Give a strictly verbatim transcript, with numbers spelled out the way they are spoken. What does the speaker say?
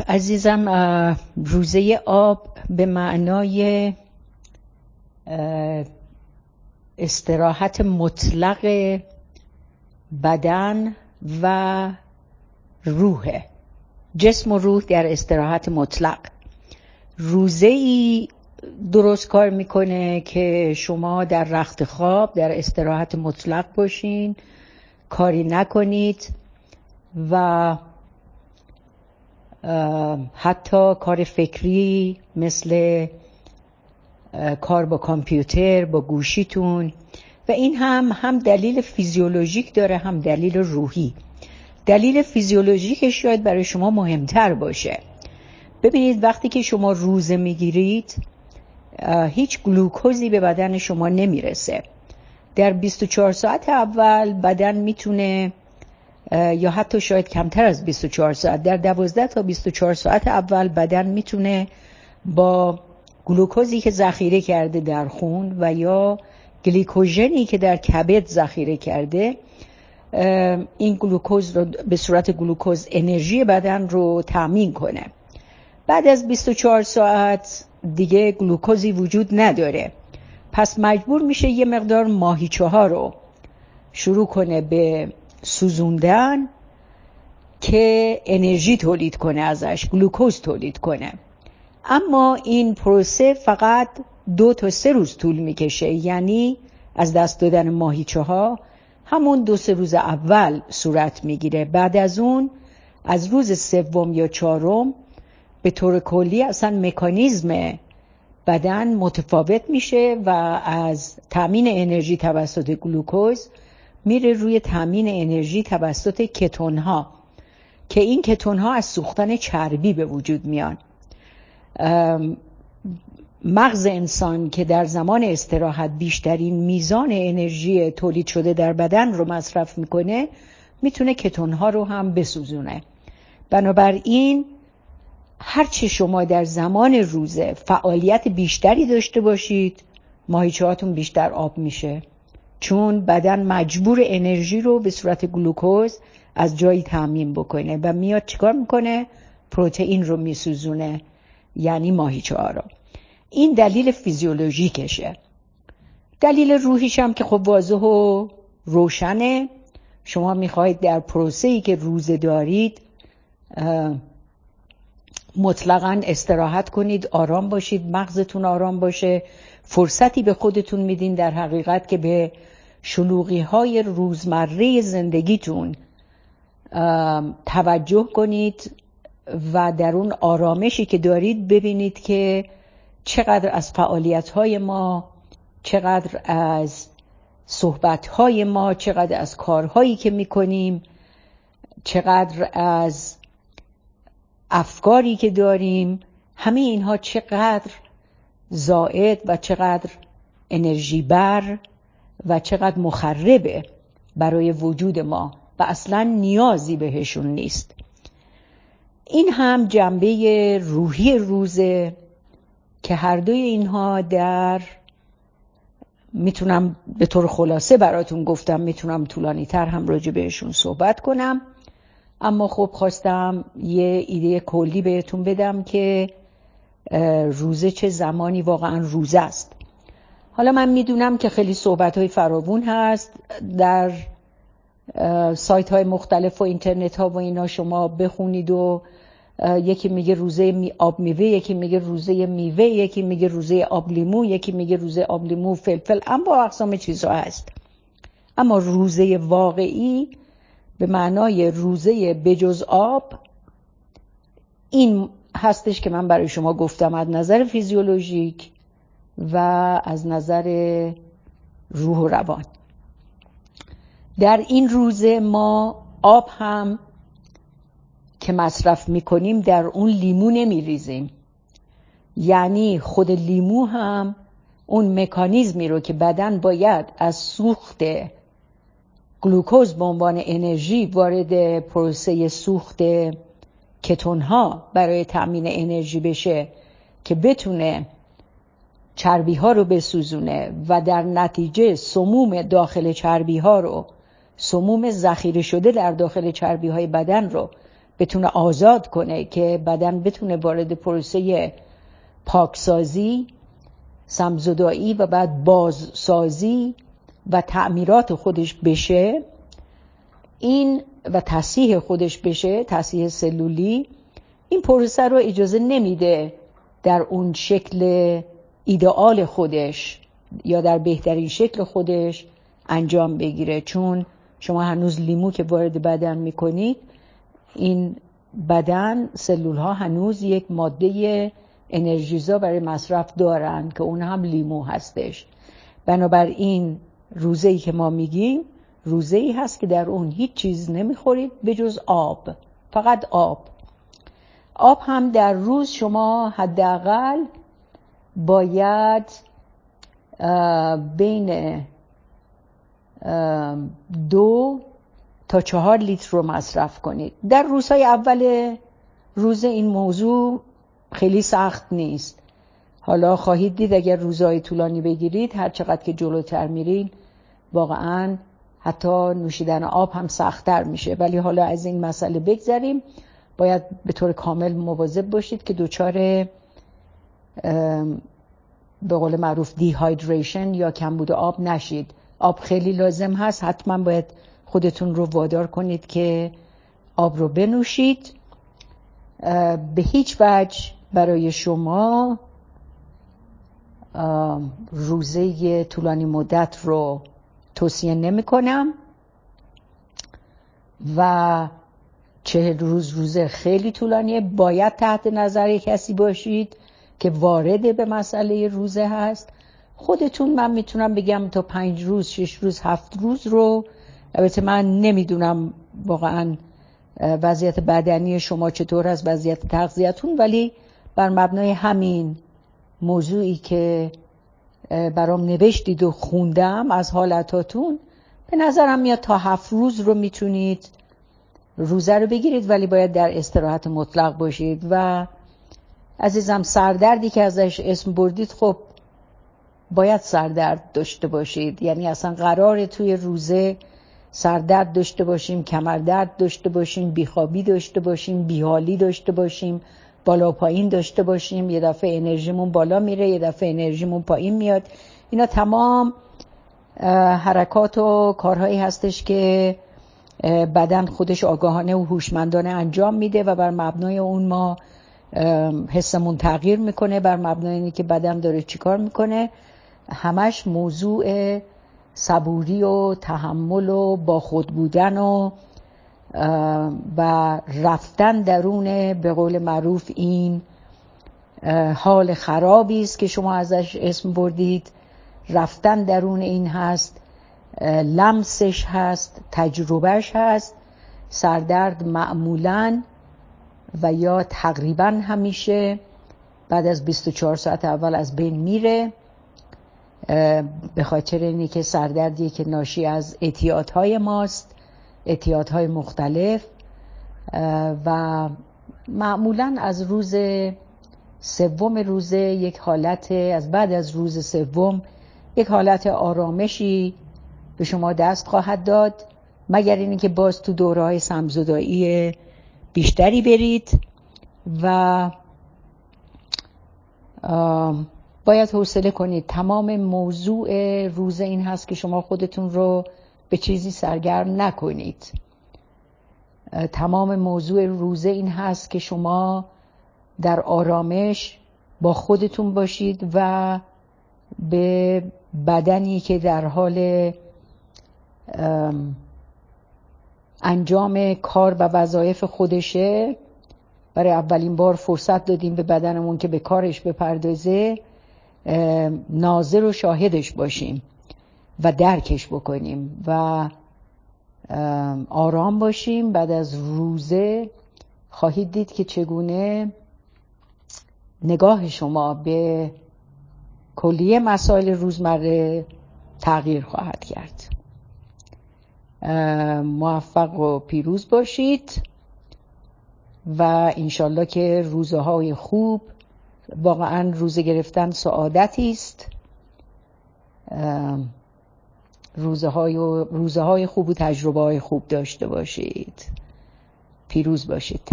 عزیزم، روزه آب به معنای استراحت مطلق بدن و روح، جسم و روح در استراحت مطلق. روزه ای درست کار میکنه که شما در رخت خواب در استراحت مطلق باشین، کاری نکنید و حتی کار فکری مثل کار با کامپیوتر، با گوشیتون، و این هم هم دلیل فیزیولوژیک داره هم دلیل روحی. دلیل فیزیولوژیکش شاید برای شما مهمتر باشه. ببینید وقتی که شما روزه میگیرید هیچ گلوکوزی به بدن شما نمیرسه. در بیست و چهار ساعت اول بدن میتونه، یا حتی شاید کمتر از بیست و چهار ساعت، در دوازده تا بیست و چهار ساعت اول بدن میتونه با گلوکوزی که ذخیره کرده در خون و یا گلیکوژنی که در کبد ذخیره کرده، این گلوکوز رو به صورت گلوکوز انرژی بدن رو تامین کنه. بعد از بیست و چهار ساعت دیگه گلوکوزی وجود نداره، پس مجبور میشه یه مقدار ماهیچه ها رو شروع کنه به سوزوندن که انرژی تولید کنه، ازش گلوکوز تولید کنه. اما این پروسه فقط دو تا سه روز طول میکشه، یعنی از دست دادن ماهیچه ها همون دو سه روز اول صورت میگیره. بعد از اون از روز سوم یا چهارم به طور کلی اصلا مکانیزم بدن متفاوت میشه و از تامین انرژی توسط گلوکوز میره روی تامین انرژی توسط کتون ها که این کتون ها از سوختن چربی به وجود میان. مغز انسان که در زمان استراحت بیشترین میزان انرژی تولید شده در بدن رو مصرف میکنه، میتونه کتون ها رو هم بسوزونه. بنابراین هرچی شما در زمان روزه فعالیت بیشتری داشته باشید، ماهیچه هاتون بیشتر آب میشه، چون بدن مجبور انرژی رو به صورت گلوکوز از جایی تامین بکنه و میاد چیکار میکنه؟ پروتئین رو میسوزونه، یعنی ماهیچه ها رو. این دلیل فیزیولوژیکشه. دلیل روحیش هم که خب واضح و روشنه. شما میخواید در پروسه‌ای که روزه دارید مطلقاً استراحت کنید، آرام باشید، مغزتون آرام باشه، فرصتی به خودتون میدین در حقیقت که به شلوغی های روزمره زندگیتون توجه کنید و در اون آرامشی که دارید ببینید که چقدر از فعالیت‌های ما، چقدر از صحبت‌های ما، چقدر از کارهایی که می‌کنیم، چقدر از افکاری که داریم، همه اینها چقدر زائد و چقدر انرژی بر و چقدر مخربه برای وجود ما و اصلا نیازی بهشون نیست. این هم جنبه روحی روزه که هر دوی اینها در، میتونم به طور خلاصه براتون گفتم، میتونم طولانی تر هم راجع بهشون صحبت کنم، اما خب خواستم یه ایده کلی بهتون بدم که روزه چه زمانی واقعا روزه است. حالا من میدونم که خیلی صحبت‌های فراوون هست در سایت های مختلف و اینترنت ها و اینا، شما بخونید و یکی میگه روزه می آب میوه، یکی میگه روزه میوه، یکی میگه روزه آب لیمو، یکی میگه روزه آب لیمو فلفل، اما اقسام چیزها هست. اما روزه واقعی به معنای روزه بجز آب این هستش که من برای شما گفتم، از نظر فیزیولوژیک و از نظر روح و روان. در این روزه ما آب هم که مصرف میکنیم در اون لیمو نمیریزیم، یعنی خود لیمو هم اون مکانیزمی رو که بدن باید از سوخت گلوکوز به عنوان انرژی وارد پروسه سوخت کتون ها برای تامین انرژی بشه که بتونه چربی ها رو بسوزونه و در نتیجه سموم داخل چربی ها رو، سموم ذخیره شده در داخل چربی های بدن رو بتونه آزاد کنه که بدن بتونه وارد پروسه پاکسازی، سمزدایی و بعد بازسازی و تعمیرات خودش بشه، این و تصحیح خودش بشه، تصحیح سلولی، این پروسه رو اجازه نمیده در اون شکل ایدئال خودش یا در بهترین شکل خودش انجام بگیره. چون شما هنوز لیمو که وارد بدن میکنید، این بدن، سلول ها هنوز یک ماده انرژیزا برای مصرف دارن که اون هم لیمو هستش. بنابراین روزه‌ای که ما میگیم روزه‌ای هست که در اون هیچ چیز نمیخورید به جز آب، فقط آب. آب هم در روز شما حداقل باید بین دو تا چهار لیتر رو مصرف کنید. در روزهای اول روز این موضوع خیلی سخت نیست. حالا خواهید دید اگر روزهای طولانی بگیرید، هر چقدر که جلوتر میرین واقعاً حتی نوشیدن آب هم سخت‌تر میشه. ولی حالا از این مسئله بگذریم. باید به طور کامل مواظب باشید که دچار به قول معروف دیهایدریشن یا کمبود آب نشید. آب خیلی لازم هست، حتما باید خودتون رو وادار کنید که آب رو بنوشید. به هیچ وجه برای شما روزه طولانی مدت رو توصیه نمی کنم و چهل روز روزه خیلی طولانیه. باید تحت نظر کسی باشید که وارد به مسئله روزه هست. خودتون من میتونم بگم تا پنج روز، شش روز، هفت روز رو، البته من نمیدونم واقعا وضعیت بدنی شما چطور هست، وضعیت تغذیتون، ولی بر مبنای همین موضوعی که برام نوشتید و خوندم از حالتاتون، به نظرم میاد تا هفت روز رو میتونید روزه رو بگیرید، ولی باید در استراحت مطلق باشید. و عزیزم سردردی که ازش اسم بردید، خب باید سردرد داشته باشید. یعنی اصلا قراره توی روزه سردرد داشته باشیم، کمردرد داشته باشیم، بیخوابی داشته باشیم، بیحالی داشته باشیم، بالا پایین داشته باشیم، یه دفعه انرژیمون بالا میره، یه دفعه انرژیمون پایین میاد. اینا تمام حرکات و کارهایی هستش که بدن خودش آگاهانه و هوشمندانه انجام میده و بر مبنای اون ما حسمون تغییر میکنه، بر مبنای اینی که بدن داره چیکار میکنه. همش موضوع صبوری و تحمل و با خود بودن و و رفتن درون به قول معروف این حال خرابی است که شما ازش اسم بردید. رفتن درون این هست، لمسش هست، تجربهش هست. سردرد معمولاً و یا تقریباً همیشه بعد از بیست و چهار ساعت اول از بین میره، به خاطر اینی که سردردیه که ناشی از اعتیادهای ماست، اعتیادهای مختلف، و معمولاً از روز سوم روزه یک حالت، از بعد از روز سوم یک حالت آرامشی به شما دست خواهد داد، مگر اینی که باز تو دوره‌های سمزدایی بیشتری برید. و باید حوصله کنید. تمام موضوع روزه این هست که شما خودتون رو به چیزی سرگرم نکنید. تمام موضوع روزه این هست که شما در آرامش با خودتون باشید و به بدنی که در حال انجام کار و وظایف خودشه، برای اولین بار فرصت دادیم به بدنمون که به کارش بپردازه، ناظر و شاهدش باشیم و درکش بکنیم و آرام باشیم. بعد از روزه خواهید دید که چگونه نگاه شما به کلیه مسائل روزمره تغییر خواهد کرد. موفق و پیروز باشید و انشالله که روزه های خوب، واقعا روزه گرفتن سعادتی است، روزه های روزه های خوب و تجربه های خوب داشته باشید. پیروز باشید.